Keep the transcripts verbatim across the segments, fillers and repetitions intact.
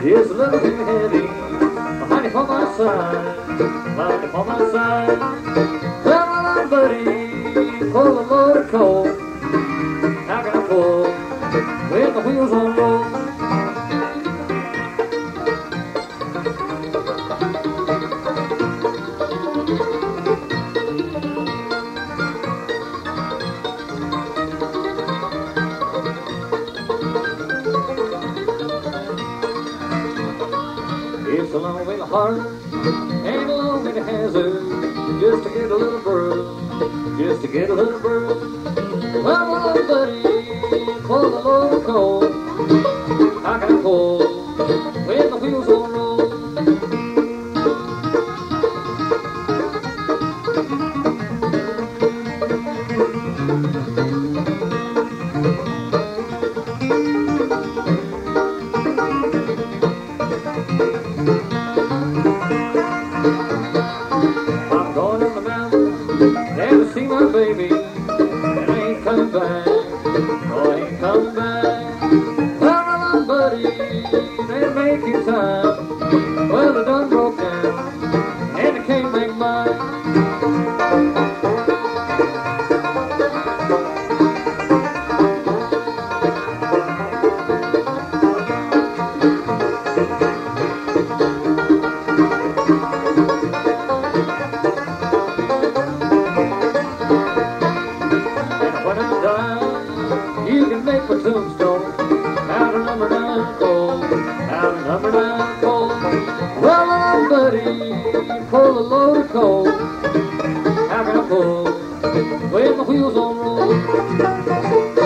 It's a little too heavy, honey, for my side, honey, for my side. Come on, buddy, pull a load of coal. How can I pull with the wheels on roll? It's a long way to heart, and a long way to hazard, just to get a little bruise, just to get a little bruise. Well, well, buddy, pull a load of coal. How can I pull when the wheels don't roll? I'm going on the mountain, there to see my baby, and I ain't coming back, no, I ain't coming back. Well, my buddy, they make you time, well, it done broke down, and it can't make mine. You can make my tombstone out of number nine coal, out of number nine coal. Well, now, buddy, pull a load of coal. How can I pull when the wheels don't roll?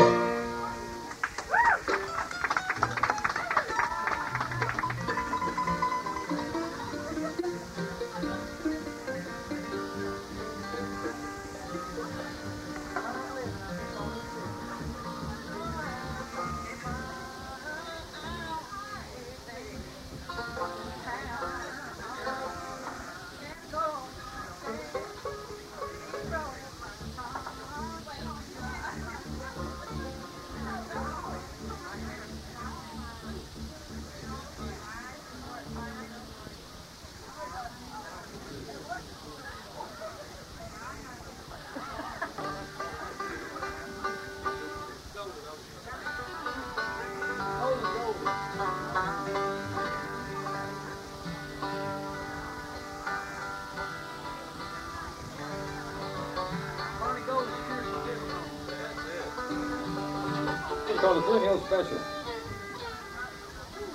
It's called the Flint Hill Special.